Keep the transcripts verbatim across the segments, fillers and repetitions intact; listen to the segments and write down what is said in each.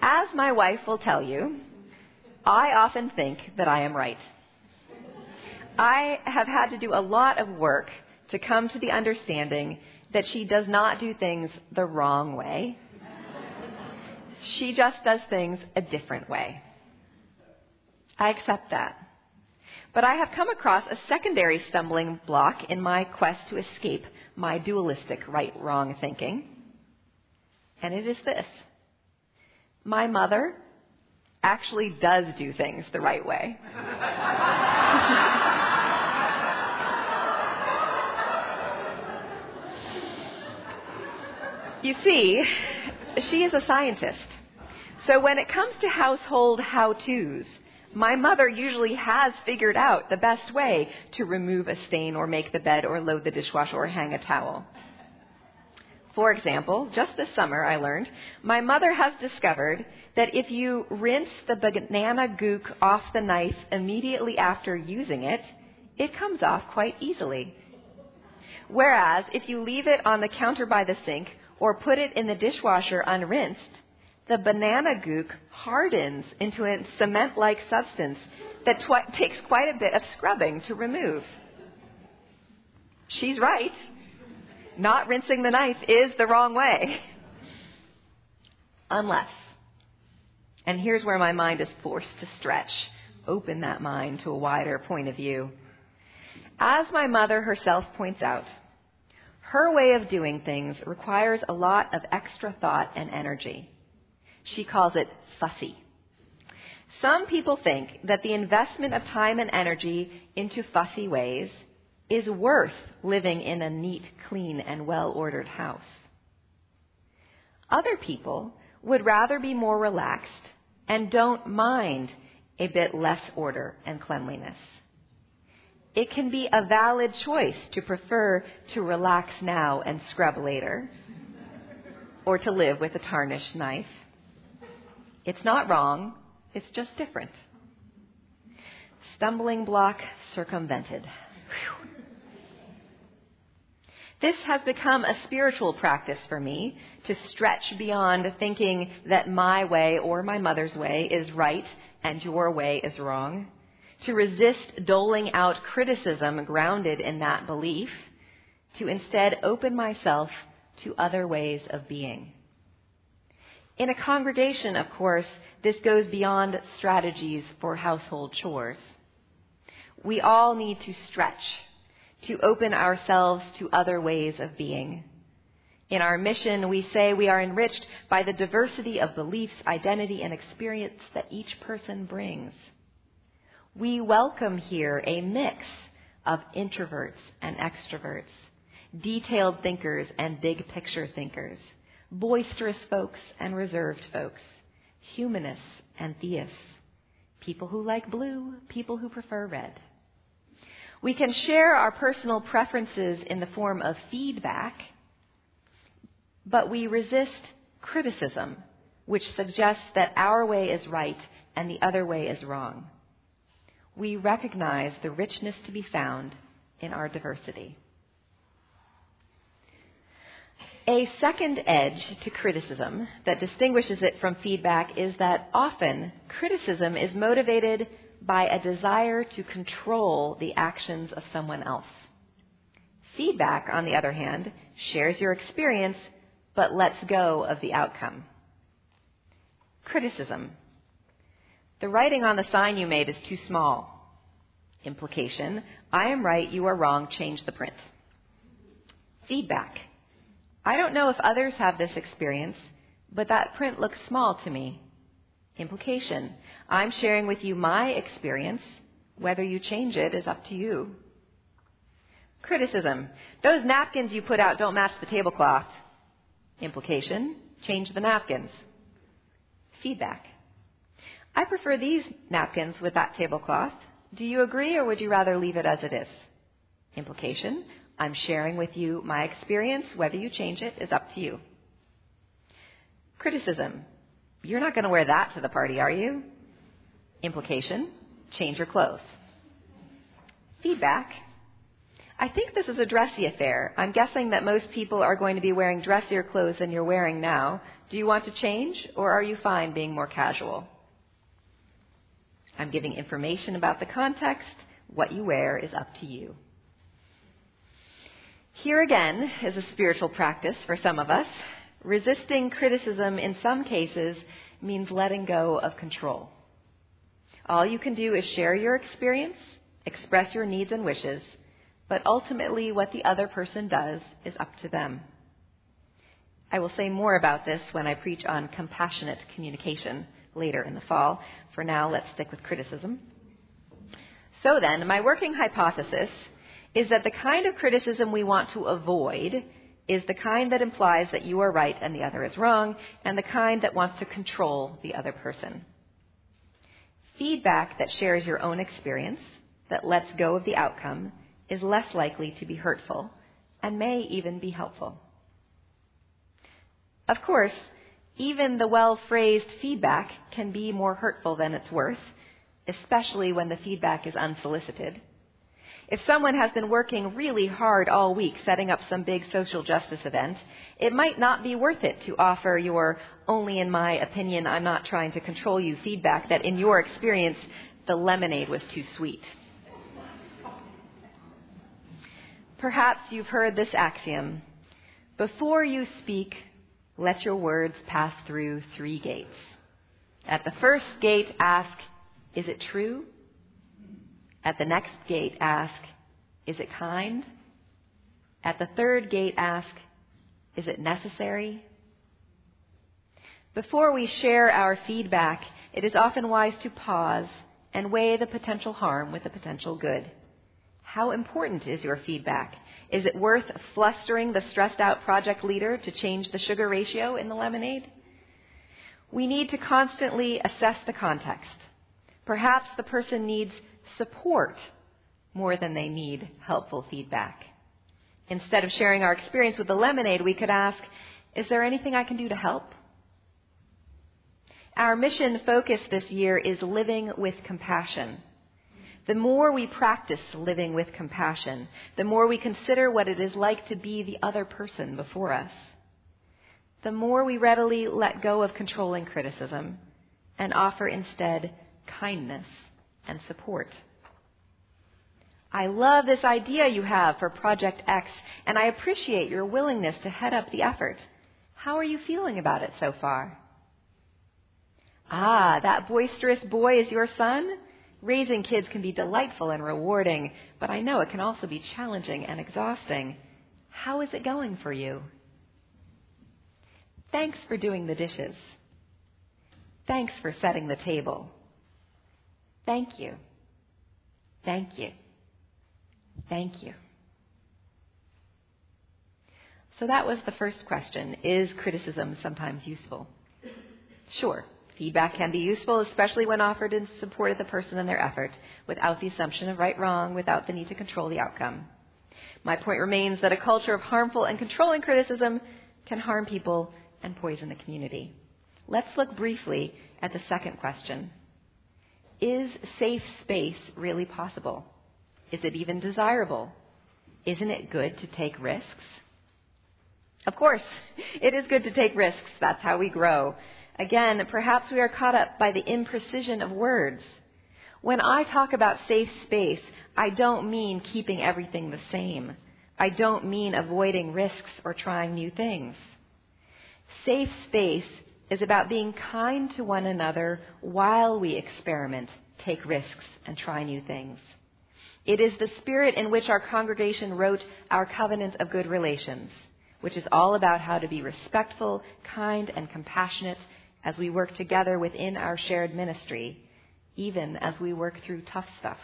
As my wife will tell you, I often think that I am right. I have had to do a lot of work to come to the understanding that she does not do things the wrong way. She just does things a different way. I accept that. But I have come across a secondary stumbling block in my quest to escape my dualistic right-wrong thinking. And it is this. My mother actually does do things the right way. You see, she is a scientist. So when it comes to household how-tos, my mother usually has figured out the best way to remove a stain or make the bed or load the dishwasher or hang a towel. For example, just this summer I learned, my mother has discovered that if you rinse the banana gook off the knife immediately after using it, it comes off quite easily. Whereas if you leave it on the counter by the sink or put it in the dishwasher unrinsed, the banana gook hardens into a cement-like substance that tw- takes quite a bit of scrubbing to remove. She's right. Not rinsing the knife is the wrong way. Unless, and here's where my mind is forced to stretch, open that mind to a wider point of view. As my mother herself points out, her way of doing things requires a lot of extra thought and energy. She calls it fussy. Some people think that the investment of time and energy into fussy ways is worth living in a neat, clean, and well-ordered house. Other people would rather be more relaxed and don't mind a bit less order and cleanliness. It can be a valid choice to prefer to relax now and scrub later, or to live with a tarnished knife. It's not wrong, it's just different. Stumbling block circumvented. Whew. This has become a spiritual practice for me, to stretch beyond thinking that my way or my mother's way is right and your way is wrong, to resist doling out criticism grounded in that belief, to instead open myself to other ways of being. In a congregation, of course, this goes beyond strategies for household chores. We all need to stretch, to open ourselves to other ways of being. In our mission, we say we are enriched by the diversity of beliefs, identity, and experience that each person brings. We welcome here a mix of introverts and extroverts, detailed thinkers and big picture thinkers, boisterous folks and reserved folks, humanists and theists, people who like blue, people who prefer red. We can share our personal preferences in the form of feedback, but we resist criticism, which suggests that our way is right and the other way is wrong. We recognize the richness to be found in our diversity. A second edge to criticism that distinguishes it from feedback is that often criticism is motivated by a desire to control the actions of someone else. Feedback, on the other hand, shares your experience but lets go of the outcome. Criticism. The writing on the sign you made is too small. Implication. I am right, you are wrong, change the print. Feedback. I don't know if others have this experience, but that print looks small to me. Implication. I'm sharing with you my experience. Whether you change it is up to you. Criticism. Those napkins you put out don't match the tablecloth. Implication. Change the napkins. Feedback. I prefer these napkins with that tablecloth. Do you agree, or would you rather leave it as it is? Implication. I'm sharing with you my experience. Whether you change it is up to you. Criticism. You're not going to wear that to the party, are you? Implication. Change your clothes. Feedback. I think this is a dressy affair. I'm guessing that most people are going to be wearing dressier clothes than you're wearing now. Do you want to change, or are you fine being more casual? I'm giving information about the context. What you wear is up to you. Here again is a spiritual practice for some of us. Resisting criticism in some cases means letting go of control. All you can do is share your experience, express your needs and wishes, but ultimately what the other person does is up to them. I will say more about this when I preach on compassionate communication later in the fall. For now, let's stick with criticism. So then, my working hypothesis is that the kind of criticism we want to avoid is the kind that implies that you are right and the other is wrong, and the kind that wants to control the other person. Feedback that shares your own experience, that lets go of the outcome, is less likely to be hurtful and may even be helpful. Of course, even the well-phrased feedback can be more hurtful than it's worth, especially when the feedback is unsolicited. If someone has been working really hard all week setting up some big social justice event, it might not be worth it to offer your only in my opinion, I'm not trying to control you feedback that in your experience, the lemonade was too sweet. Perhaps you've heard this axiom: before you speak, let your words pass through three gates. At the first gate, ask, is it true? At the next gate, ask, is it kind? At the third gate, ask, is it necessary? Before we share our feedback, it is often wise to pause and weigh the potential harm with the potential good. How important is your feedback? Is it worth flustering the stressed-out project leader to change the sugar ratio in the lemonade? We need to constantly assess the context. Perhaps the person needs support more than they need helpful feedback. Instead of sharing our experience with the lemonade, we could ask, is there anything I can do to help? Our mission focus this year is living with compassion. The more we practice living with compassion, the more we consider what it is like to be the other person before us, the more we readily let go of controlling criticism and offer instead kindness and support. I love this idea you have for Project X, and I appreciate your willingness to head up the effort. How are you feeling about it so far? Ah, that boisterous boy is your son? Raising kids can be delightful and rewarding, but I know it can also be challenging and exhausting. How is it going for you? Thanks for doing the dishes. Thanks for setting the table. Thank you. Thank you. Thank you. So that was the first question. Is criticism sometimes useful? Sure. Feedback can be useful, especially when offered in support of the person and their effort, without the assumption of right-wrong, without the need to control the outcome. My point remains that a culture of harmful and controlling criticism can harm people and poison the community. Let's look briefly at the second question. Is safe space really possible? Is it even desirable? Isn't it good to take risks? Of course, it is good to take risks. That's how we grow. Again, perhaps we are caught up by the imprecision of words. When I talk about safe space, I don't mean keeping everything the same. I don't mean avoiding risks or trying new things. Safe space is about being kind to one another while we experiment, take risks, and try new things. It is the spirit in which our congregation wrote our covenant of good relations, which is all about how to be respectful, kind, and compassionate as we work together within our shared ministry, even as we work through tough stuff.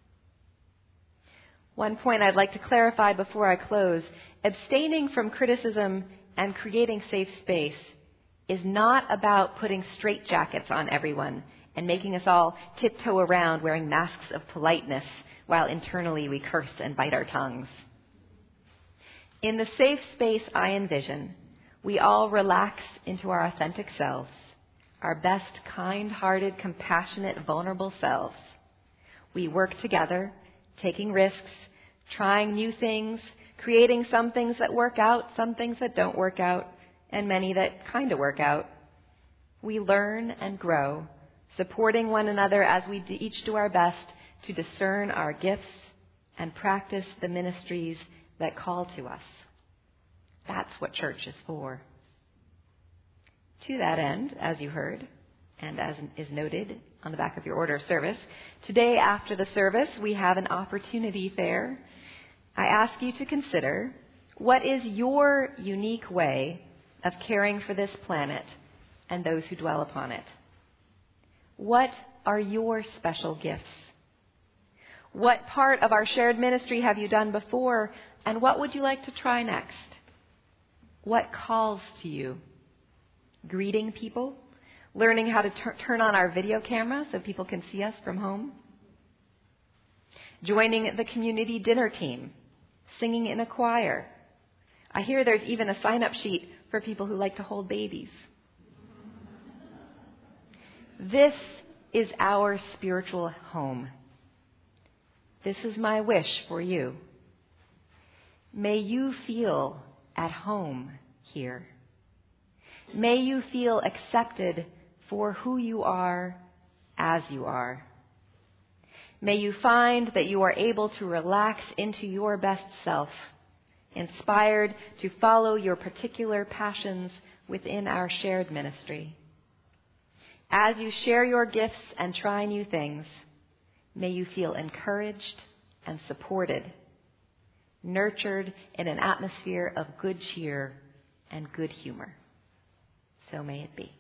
One point I'd like to clarify before I close: abstaining from criticism and creating safe space is not about putting straitjackets on everyone and making us all tiptoe around wearing masks of politeness while internally we curse and bite our tongues. In the safe space I envision, we all relax into our authentic selves, our best kind-hearted, compassionate, vulnerable selves. We work together, taking risks, trying new things, creating some things that work out, some things that don't work out, and many that kind of work out. We learn and grow, supporting one another as we each do our best to discern our gifts and practice the ministries that call to us. That's what church is for. To that end, as you heard, and as is noted on the back of your order of service, today after the service we have an opportunity fair. I ask you to consider, what is your unique way of caring for this planet and those who dwell upon it? What are your special gifts? What part of our shared ministry have you done before, and what would you like to try next? What calls to you? Greeting people? Learning how to tur- turn on our video camera so people can see us from home? Joining the community dinner team? Singing in a choir? I hear there's even a sign-up sheet for people who like to hold babies. This is our spiritual home. This is my wish for you. May you feel at home here. May you feel accepted for who you are as you are. May you find that you are able to relax into your best self, inspired to follow your particular passions within our shared ministry. As you share your gifts and try new things, may you feel encouraged and supported, nurtured in an atmosphere of good cheer and good humor. So may it be.